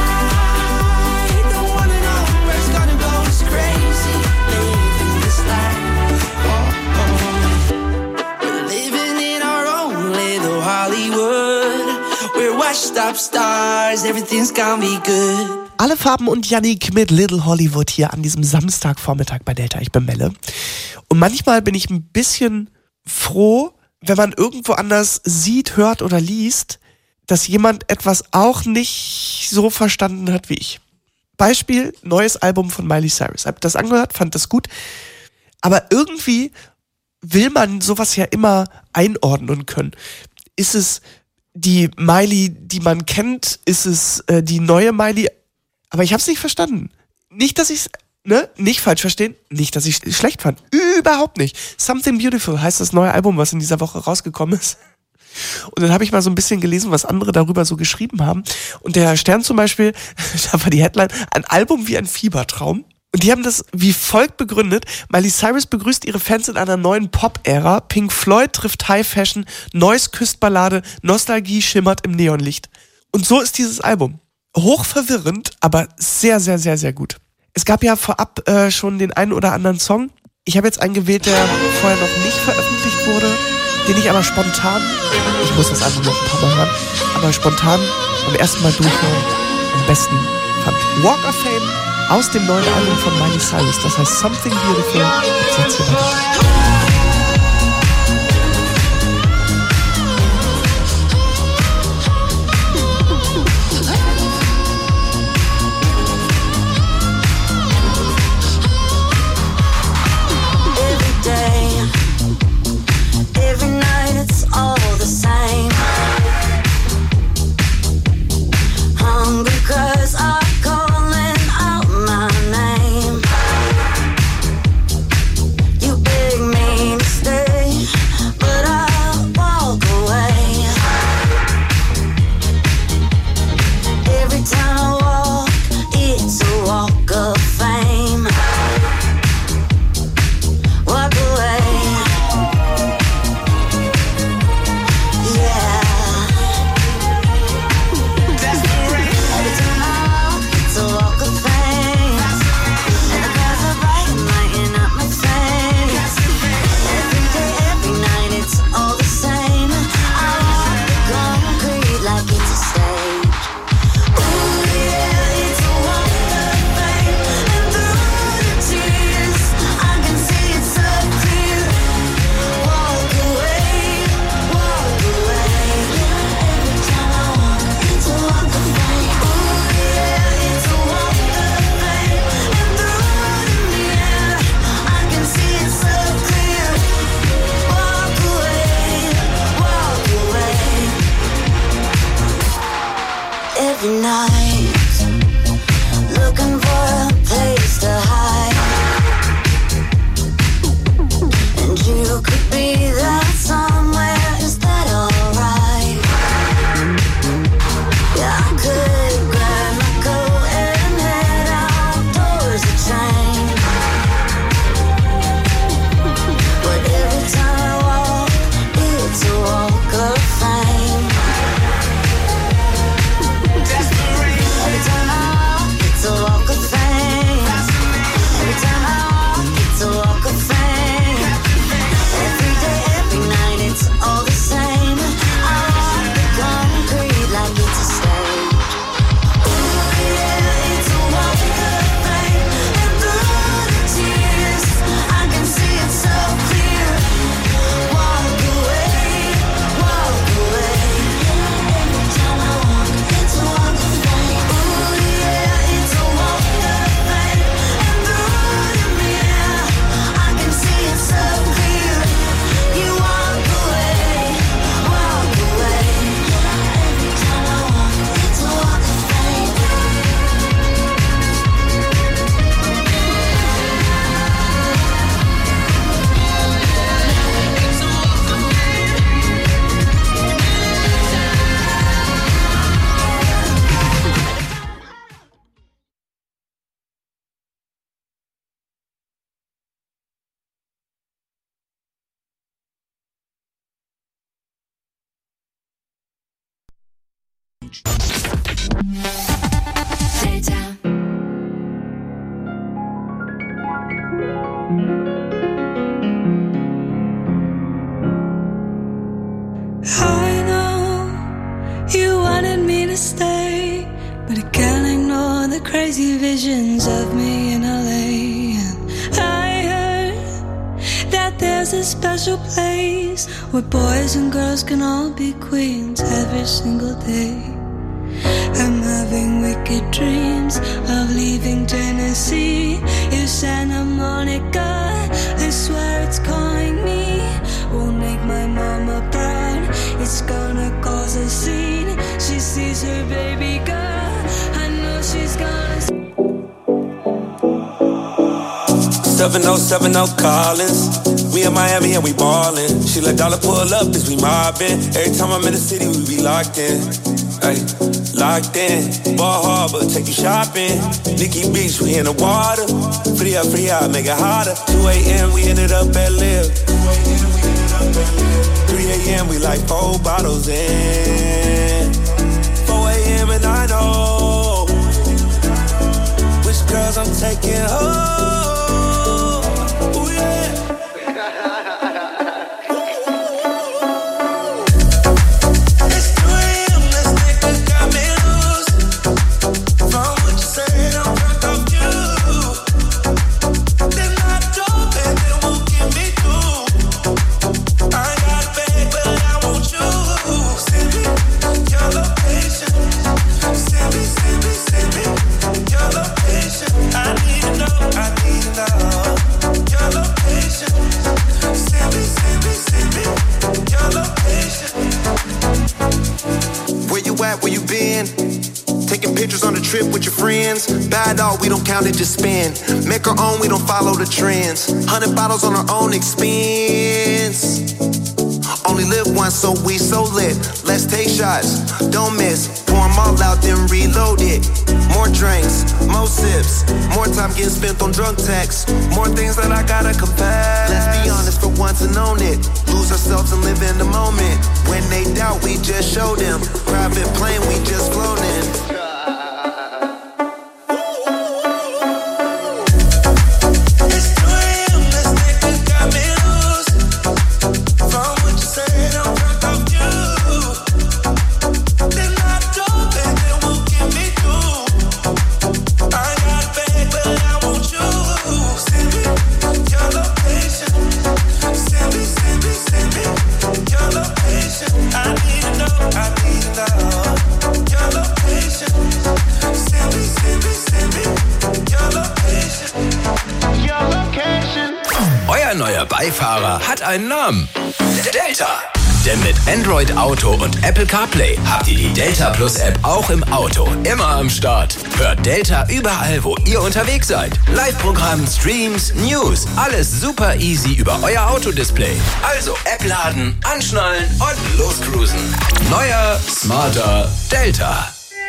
Speaker 11: I don't wanna know where it's gonna go, it's crazy. Living this life. Oh, oh. We're living in our own little Hollywood. We're washed up stars, everything's gonna be good.
Speaker 5: Alle Farben und Yannick mit Little Hollywood hier an diesem Samstagvormittag bei Delta. Ich bin Melle. Und manchmal bin ich ein bisschen froh, wenn man irgendwo anders sieht, hört oder liest, dass jemand etwas auch nicht so verstanden hat wie ich. Beispiel, neues Album von Miley Cyrus. Hab das angehört, fand das gut. Aber irgendwie will man sowas ja immer einordnen können. Ist es die Miley, die man kennt? Ist es äh, die neue Miley? Aber ich hab's nicht verstanden. Nicht, dass ich's, ne, nicht falsch verstehen, nicht, dass ich's schlecht fand. Überhaupt nicht. Something Beautiful heißt das neue Album, was in dieser Woche rausgekommen ist. Und dann habe ich mal so ein bisschen gelesen, was andere darüber so geschrieben haben. Und der Stern zum Beispiel, da war die Headline, ein Album wie ein Fiebertraum. Und die haben das wie folgt begründet. Miley Cyrus begrüßt ihre Fans in einer neuen Pop-Ära. Pink Floyd trifft High Fashion, Noise küsst Ballade, Nostalgie schimmert im Neonlicht. Und so ist dieses Album. Hochverwirrend, aber sehr, sehr, sehr, sehr gut. Es gab ja vorab äh, schon den einen oder anderen Song. Ich habe jetzt einen gewählt, der vorher noch nicht veröffentlicht wurde, den ich aber spontan, ich muss das Album noch ein paar Mal hören, aber spontan beim ersten Mal durchhören am besten fand. Walk of Fame aus dem neuen Album von Miley Cyrus, das heißt Something Beautiful. Jetzt hier weiter.
Speaker 21: I know you wanted me to stay, but I can't ignore the crazy visions of me in L A. And I heard that there's a special place where boys and girls can all be queens every single day. I'm having wicked dreams of leaving Tennessee. If Santa Monica, I swear it's calling me. Won't make my mama proud, it's gonna cause a scene. She sees her baby girl, I know she's gonna.
Speaker 22: seven oh seven oh Collins, we in Miami and we ballin'. She let dollar pull up as we mobbin'. Every time I'm in the city we be locked in, ay, locked in. Ball Harbor, take you shopping. Nikki Beach, we in the water. Free up, free out, make it hotter. two a.m. we ended up at Live. three a.m. we like four bottles in. four a.m. and I know which girls I'm taking home. Ooh, yeah. It's two a.m. this nigga got me loose. From what you said, I'm drunk off you. Then I drove and they won't get me through. I got a bag, but I want you. Send me your location. Send me, send me, send me your location. I need to know, I need to know your location. Send me, send me, send me your location.
Speaker 23: Where you at, where you been? Taking pictures on the trip with your friends. Bad dog, we don't count it, just spend. Make our own, we don't follow the trends. Hundred bottles on our own expense. Only live once, so we so lit. Let's take shots, don't miss. Pour them all out, then reload it. More drinks, more sips. More time getting spent on drunk texts. More things that I gotta confess. Let's be honest for once and own it. Lose ourselves and live in the moment. When they doubt, we just show them. Private plane, we just flown in.
Speaker 8: Euer neuer Beifahrer hat einen Namen. Delta. Denn mit Android Auto und Apple CarPlay habt ihr die Delta Plus App auch im Auto immer am Start. Hört Delta überall, wo ihr unterwegs seid. Live-Programm, Streams, News, alles super easy über euer Autodisplay. Also App laden, anschnallen und loscruisen. Neuer, smarter Delta.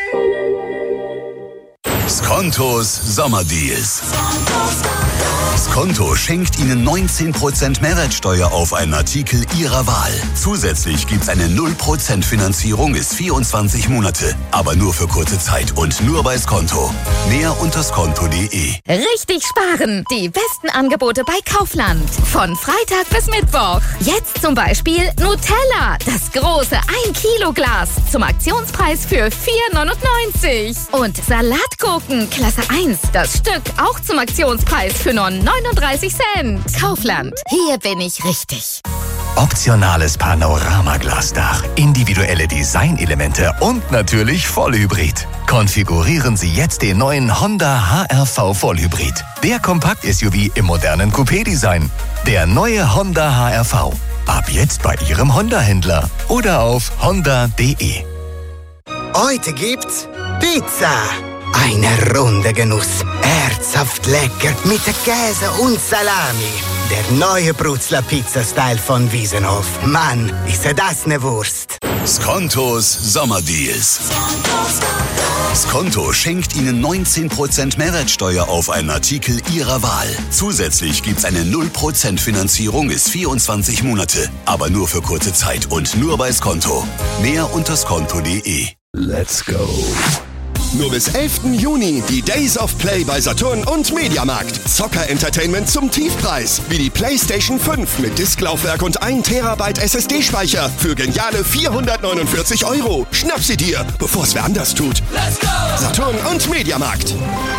Speaker 1: Skontos Sommerdeals. Skonto schenkt Ihnen neunzehn Prozent Mehrwertsteuer auf einen Artikel Ihrer Wahl. Zusätzlich gibt's eine null Prozent Finanzierung bis vierundzwanzig Monate. Aber nur für kurze Zeit und nur bei Skonto. Mehr unter skonto punkt de.
Speaker 24: Richtig sparen! Die besten Angebote bei Kaufland. Von Freitag bis Mittwoch. Jetzt zum Beispiel Nutella. Das große ein Kilo Glas. Zum Aktionspreis für vier neunundneunzig. Und Salatgurken Klasse eins. Das Stück auch zum Aktionspreis für nur neununddreißig Cent. Kaufland. Hier bin ich richtig.
Speaker 25: Optionales Panoramaglasdach, individuelle Designelemente und natürlich Vollhybrid. Konfigurieren Sie jetzt den neuen Honda H R V Vollhybrid. Der Kompakt-S U V im modernen Coupé-Design. Der neue Honda H R V. Ab jetzt bei Ihrem Honda-Händler oder auf honda punkt de.
Speaker 26: Heute gibt's Pizza. Eine runde Genuss. Herzhaft lecker mit Käse und Salami. Der neue Brutzler Pizza-Style von Wiesenhof. Mann, ist das ne Wurst.
Speaker 1: Skontos Sommerdeals. Skonto schenkt Ihnen neunzehn Prozent Mehrwertsteuer auf einen Artikel Ihrer Wahl. Zusätzlich gibt's eine null Prozent Finanzierung bis vierundzwanzig Monate. Aber nur für kurze Zeit und nur bei Skonto. Mehr unter skonto punkt de.
Speaker 3: Let's go. Nur bis elften Juni die Days of Play bei Saturn und Mediamarkt. Zocker-Entertainment zum Tiefpreis. Wie die PlayStation fünf mit Disklaufwerk und ein Terabyte S S D-Speicher für geniale vierhundertneunundvierzig Euro. Schnapp sie dir, bevor es wer anders tut. Let's go! Saturn und Mediamarkt.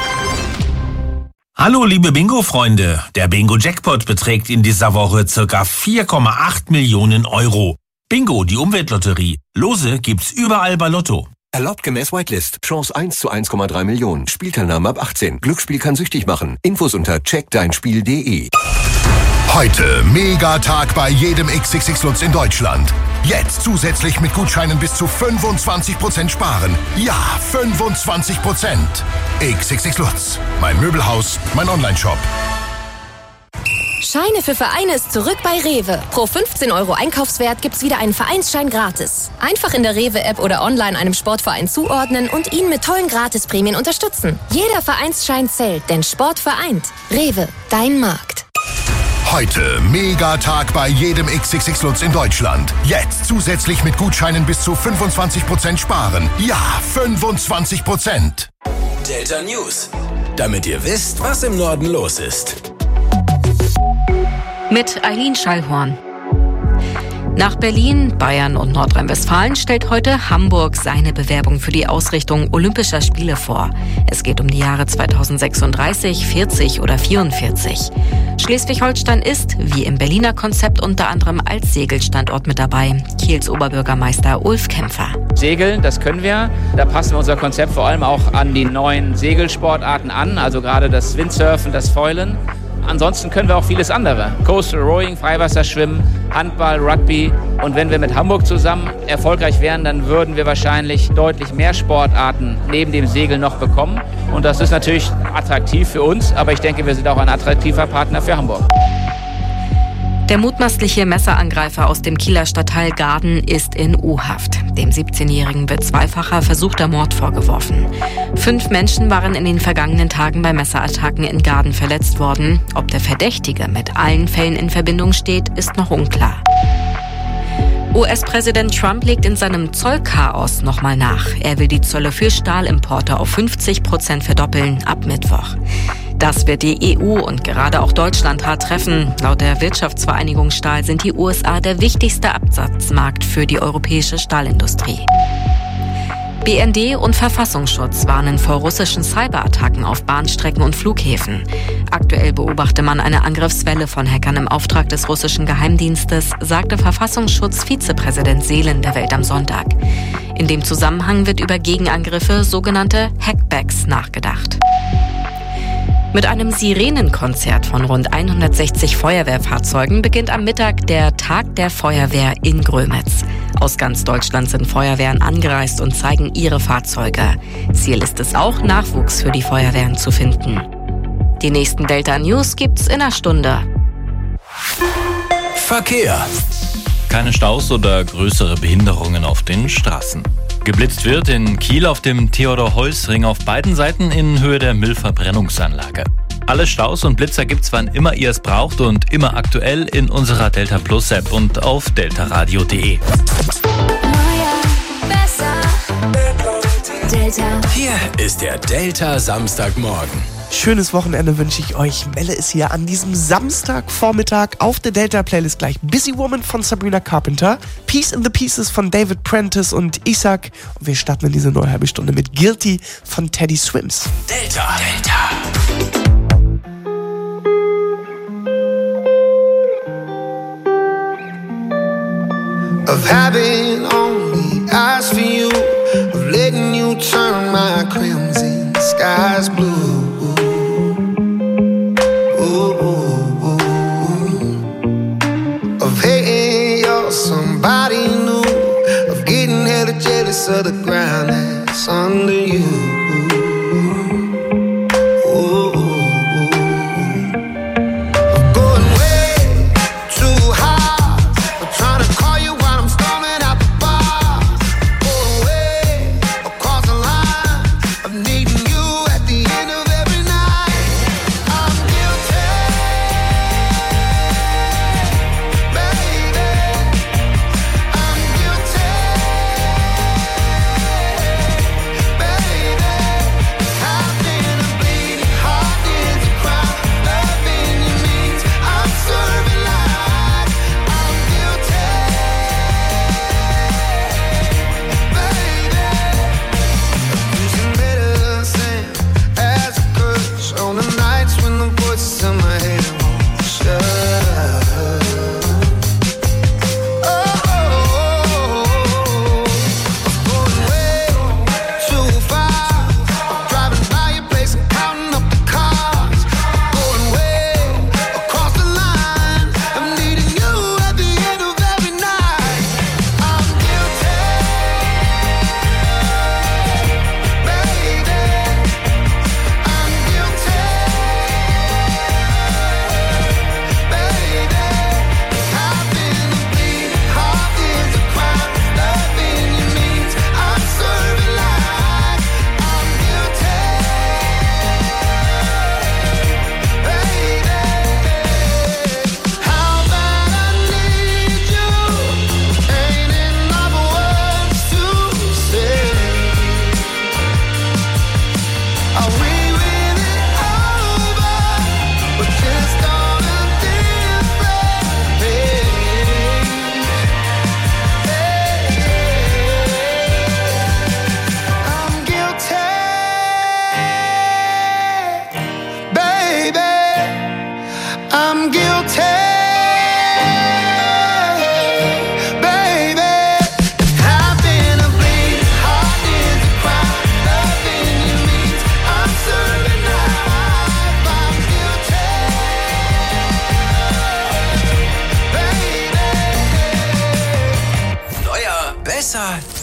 Speaker 4: Hallo liebe Bingo-Freunde. Der Bingo-Jackpot beträgt in dieser Woche ca. vier Komma acht Millionen Euro. Bingo, die Umweltlotterie. Lose gibt's überall bei Lotto.
Speaker 6: Erlaubt gemäß Whitelist. Chance eins zu eins Komma drei Millionen. Spielteilnahme ab achtzehn. Glücksspiel kann süchtig machen. Infos unter check dein spiel punkt de.
Speaker 25: Heute Megatag bei jedem X X X Lutz in Deutschland. Jetzt zusätzlich mit Gutscheinen bis zu fünfundzwanzig Prozent sparen. Ja, fünfundzwanzig Prozent. X X X Lutz. Mein Möbelhaus, mein Onlineshop.
Speaker 9: Scheine für Vereine ist zurück bei Rewe. Pro fünfzehn Euro Einkaufswert gibt's wieder einen Vereinsschein gratis. Einfach in der Rewe-App oder online einem Sportverein zuordnen und ihn mit tollen Gratisprämien unterstützen. Jeder Vereinsschein zählt, denn Sport vereint. Rewe, dein Markt.
Speaker 25: Heute Megatag bei jedem X X X Lutz in Deutschland. Jetzt zusätzlich mit Gutscheinen bis zu fünfundzwanzig Prozent sparen. Ja, fünfundzwanzig Prozent.
Speaker 8: Delta News. Damit ihr wisst, was im Norden los ist.
Speaker 10: Mit Eileen Schallhorn. Nach Berlin, Bayern und Nordrhein-Westfalen stellt heute Hamburg seine Bewerbung für die Ausrichtung Olympischer Spiele vor. Es geht um die Jahre zweitausendsechsunddreißig, vierzig oder vierundvierzig. Schleswig-Holstein ist, wie im Berliner Konzept, unter anderem als Segelstandort mit dabei. Kiels Oberbürgermeister Ulf Kämpfer.
Speaker 14: Segeln, das können wir. Da passen wir unser Konzept vor allem auch an die neuen Segelsportarten an, also gerade das Windsurfen, das Foilen. Ansonsten können wir auch vieles andere. Coastal Rowing, Freiwasserschwimmen, Handball, Rugby. Und wenn wir mit Hamburg zusammen erfolgreich wären, dann würden wir wahrscheinlich deutlich mehr Sportarten neben dem Segeln noch bekommen. Und das ist natürlich attraktiv für uns, aber ich denke, wir sind auch ein attraktiver Partner für Hamburg.
Speaker 10: Der mutmaßliche Messerangreifer aus dem Kieler Stadtteil Gaden ist in U-Haft. Dem siebzehnjährigen wird zweifacher versuchter Mord vorgeworfen. Fünf Menschen waren in den vergangenen Tagen bei Messerattacken in Gaden verletzt worden. Ob der Verdächtige mit allen Fällen in Verbindung steht, ist noch unklar. U S-Präsident Trump legt in seinem Zollchaos nochmal nach. Er will die Zölle für Stahlimporte auf fünfzig Prozent verdoppeln ab Mittwoch. Das wird die E U und gerade auch Deutschland hart treffen. Laut der Wirtschaftsvereinigung Stahl sind die U S A der wichtigste Absatzmarkt für die europäische Stahlindustrie. B N D und Verfassungsschutz warnen vor russischen Cyberattacken auf Bahnstrecken und Flughäfen. Aktuell beobachte man eine Angriffswelle von Hackern im Auftrag des russischen Geheimdienstes, sagte Verfassungsschutz-Vizepräsident Seelen der Welt am Sonntag. In dem Zusammenhang wird über Gegenangriffe, sogenannte Hackbacks, nachgedacht. Mit einem Sirenenkonzert von rund hundertsechzig Feuerwehrfahrzeugen beginnt am Mittag der Tag der Feuerwehr in Grömitz. Aus ganz Deutschland sind Feuerwehren angereist und zeigen ihre Fahrzeuge. Ziel ist es auch, Nachwuchs für die Feuerwehren zu finden. Die nächsten Delta News gibt's in einer Stunde.
Speaker 8: Verkehr.
Speaker 27: Keine Staus oder größere Behinderungen auf den Straßen. Geblitzt wird in Kiel auf dem Theodor-Heuss-Ring auf beiden Seiten in Höhe der Müllverbrennungsanlage. Alle Staus und Blitzer gibt's, wann immer ihr es braucht und immer aktuell in unserer Delta Plus App und auf deltaradio punkt de.
Speaker 8: Hier ist der Delta Samstagmorgen.
Speaker 5: Schönes Wochenende wünsche ich euch. Melle ist hier an diesem Samstagvormittag auf der Delta-Playlist gleich. Busy Woman von Sabrina Carpenter, Peace in the Pieces von David Prentice und Isaac. Und wir starten in diese neue halbe Stunde mit Guilty von Teddy Swims.
Speaker 8: Delta. Delta.
Speaker 22: Of having only eyes for you, of letting you turn my crimson skies blue. Of hating you're somebody new, of getting hella jealous of the ground that's under you. Ooh. Of going way too high, of trying to call you while I'm storming out the bar. Going way across the line, of needing you at the end of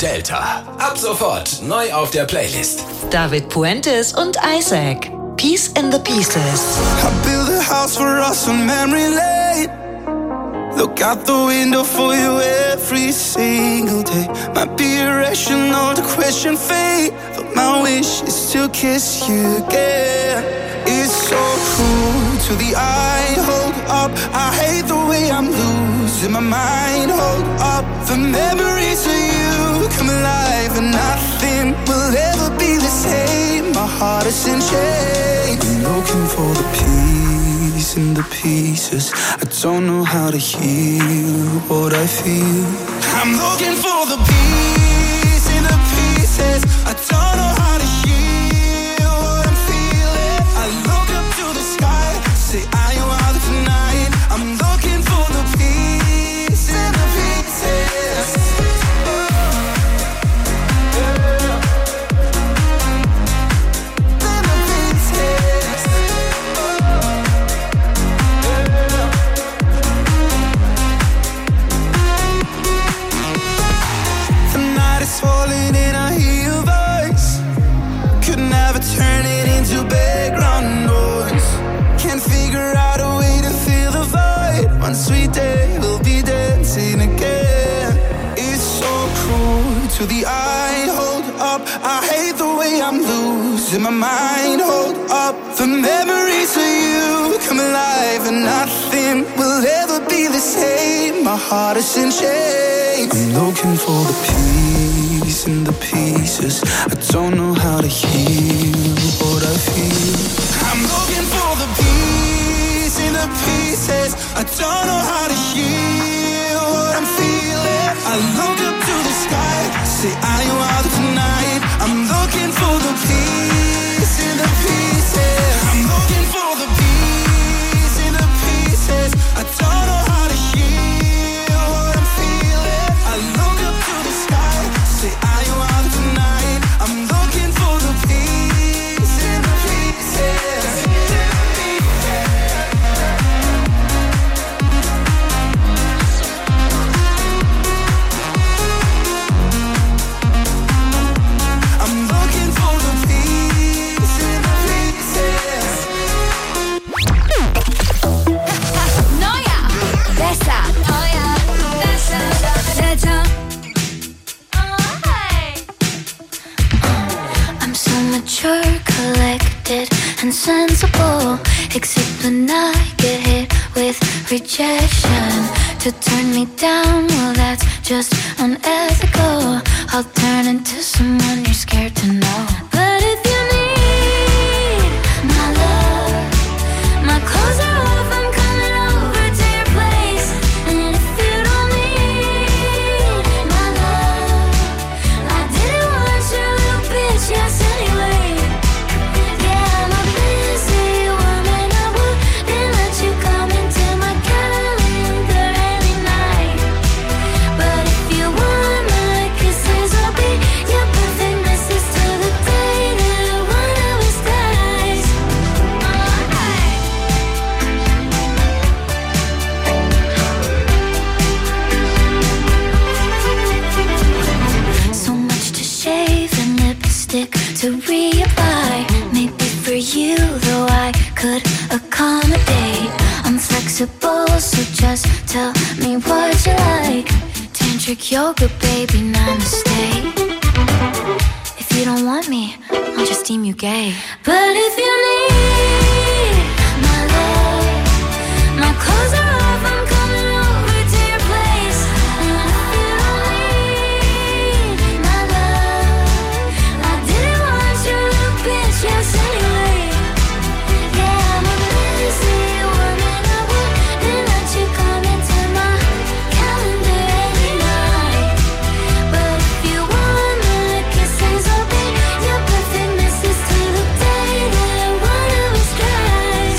Speaker 8: Delta. Ab sofort neu auf der Playlist.
Speaker 12: David Puentes und Isaac. Peace in the Pieces.
Speaker 22: I built a house for us on memory lane. Look out the window for you every single day. Might be irrational to question fate, but my wish is to kiss you again. It's so cruel to the eye. Hold up, I hate the way I'm losing my mind. Hold up, the memories of you come alive, and nothing will ever be the same. My heart is in chains. I'm looking for the peace in the pieces. I don't know how to heal what I feel. I'm looking for the peace in the pieces. I don't know how to heal what I'm feeling. I look up to the sky, say are you out tonight? I'm looking for the peace in the pieces. Falling in, I hear your voice. Could never turn it into background noise. Can't figure out a way to fill the void. One sweet day we'll be dancing again. It's so cruel to the eye. Hold up, I hate the way I'm losing my mind. Hold up, the memories of you come alive, and nothing will ever be the same. My heart is in chains. I'm looking for the peace in the pieces. I don't know how to heal what I feel. I'm looking for the peace in the pieces. I don't know how to heal what I'm feeling. I look up to the sky, say are you out tonight? I'm looking for the peace in the pieces. I'm looking for the peace in the pieces. I don't know how to heal what I'm feeling. I look up to the sky, say are you out tonight? I'm looking for the peace in the pieces. I'm looking for the peace in the pieces.
Speaker 2: Neuer, besser, neuer, besser, Delta. I'm so mature, collected, and sensible. Except when I get hit with rejection. To turn me down, well that's just unethical. I'll turn into someone you're scared to know. But if you need my love, my clothes are off, I'm coming over to your place. And if you don't need my love, I didn't want your little bitch, yes anyway. Yeah, I'm a busy woman, I wouldn't let you come into my calendar any night. But if you want my kisses, I'll be your perfect missus till the day that one of us dies. So much to shave and lipstick to reapply. Maybe for you, though I could accommodate. I'm flexible, so just tell me what you like. Tantric yoga, baby, namaste. If you don't want me, I'll just deem you gay. But if you need my love, my clothes are off, I'm coming over to your place. And if you don't need my love, I didn't want your little bitch, yes anyway. Yeah, I'm a busy woman, I wouldn't let you come into my calendar any night. But if you want my kisses, I'll be your perfect missus till the day that one of us dies.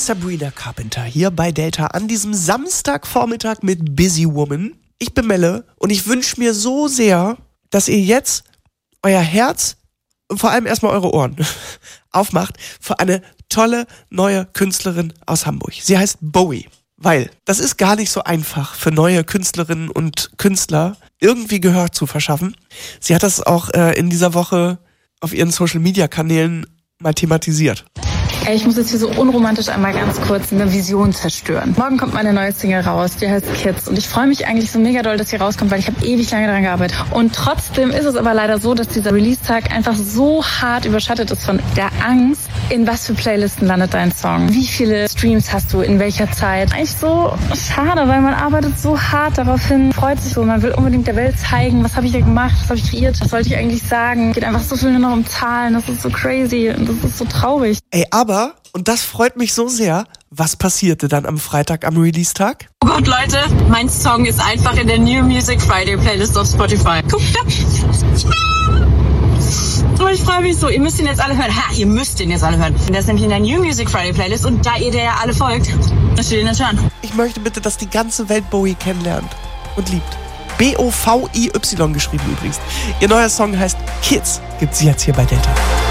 Speaker 5: Sabrina Carpenter hier bei Delta an diesem Samstagvormittag mit Busy Woman. Ich bin Melle und ich wünsche mir so sehr, dass ihr jetzt euer Herz und vor allem erstmal eure Ohren aufmacht für eine tolle neue Künstlerin aus Hamburg. Sie heißt Bowie, weil das ist gar nicht so einfach für neue Künstlerinnen und Künstler irgendwie Gehör zu verschaffen. Sie hat das auch äh, in dieser Woche auf ihren Social-Media-Kanälen mal thematisiert.
Speaker 7: Ey, ich muss jetzt hier so unromantisch einmal ganz kurz eine Vision zerstören. Morgen kommt meine neue Single raus, die heißt Kids. Und ich freue mich eigentlich so mega doll, dass sie rauskommt, weil ich habe ewig lange daran gearbeitet. Und trotzdem ist es aber leider so, dass dieser Release-Tag einfach so hart überschattet ist von der Angst, in was für Playlisten landet dein Song? Wie viele Streams hast du, in welcher Zeit? Eigentlich so schade, weil man arbeitet so hart darauf hin, freut sich so. Man will unbedingt der Welt zeigen, was habe ich hier gemacht, was habe ich kreiert, was wollte ich eigentlich sagen. Geht einfach so viel nur noch um Zahlen, das ist so crazy und das ist so traurig.
Speaker 5: Ey, aber und das freut mich so sehr. Was passierte dann am Freitag am Release-Tag?
Speaker 13: Oh Gott, Leute, mein Song ist einfach in der New Music Friday Playlist auf Spotify. Guckt da. Oh, ich freue mich so. Ihr müsst ihn jetzt alle hören. Ha, ihr müsst ihn jetzt alle hören. Der ist nämlich in der New Music Friday Playlist und da ihr der ja alle folgt, müsst ihr den jetzt hören.
Speaker 5: Ich möchte bitte, dass die ganze Welt Bowie kennenlernt und liebt. B O V I Y geschrieben übrigens. Ihr neuer Song heißt Kids. Gibt's jetzt hier bei Delta.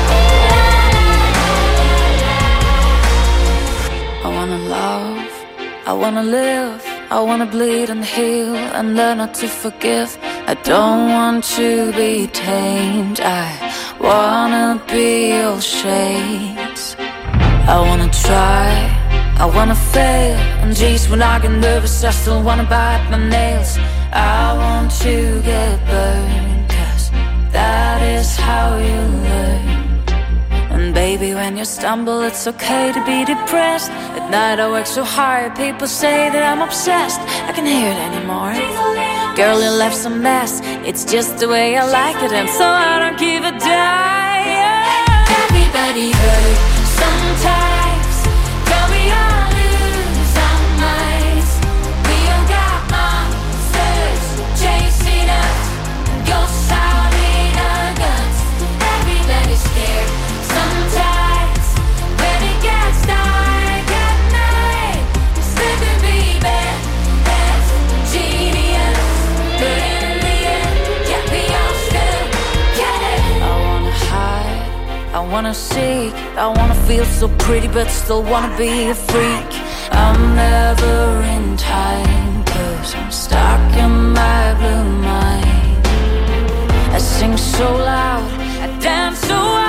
Speaker 2: I wanna live, I wanna bleed and heal and learn how to forgive. I don't want to be tamed, I wanna be all shades. I wanna try, I wanna fail, and geez, when I get nervous I still wanna bite my nails. I want to get burned, cause that is how you learn. And baby, when you stumble, it's okay to be depressed. At night I work so hard, people say that I'm obsessed. I can't hear it anymore. Girl, your life's a mess. It's just the way I like it, and so I don't give a damn. Everybody hurt sometimes. Girl, we all lose our minds. We all got monsters chasing us. Ghosts out in our guts. Everybody's scared. Sometimes, when it gets dark at night, slip and be bad as genius. But in the end, yeah, we all still get it. I wanna hide, I wanna seek, I wanna feel so pretty but still wanna be a freak. I'm never in time, cause I'm stuck in my blue mind. I sing so loud, I dance so wild.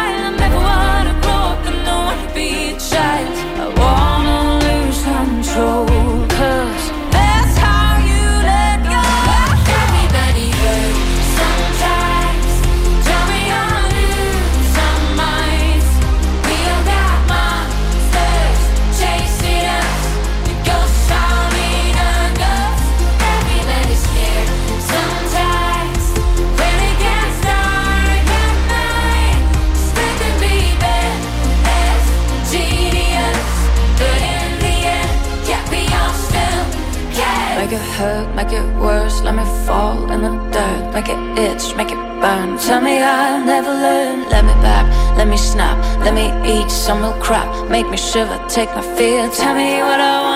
Speaker 2: I wanna lose control, cause that's how you let go. Everybody hurt sometimes. Tell me I'll lose our minds. We all got monsters chasing us. The ghosts out in our guts. Everybody's scared sometimes. When it gets dark at night, slip and be bad as genius. But in the end, yeah, we all still get it. Make it hurt, make it worse. Let me fall in the dirt. Make it itch, make it burn. Tell me I'll never learn. Let me back, let me snap. Let me eat some milk crap. Make me shiver, take my fear. Tell me what I want.